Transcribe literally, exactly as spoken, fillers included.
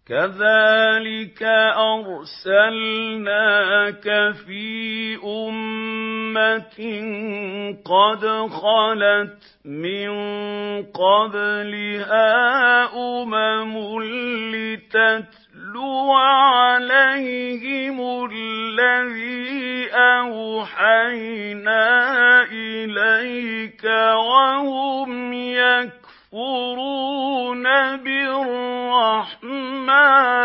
كَذَٰلِكَ أَرْسَلْنَاكَ فِي أُمَّةٍ قَدْ خَلَتْ مِن قَبْلِهَا أُمَمٌ لِّتَتْلُوَ عَلَيْهِمُ الَّذِي أَوْحَيْنَا إِلَيْكَ وَهُمْ يَكْفُرُونَ بِالرَّحْمَٰنِ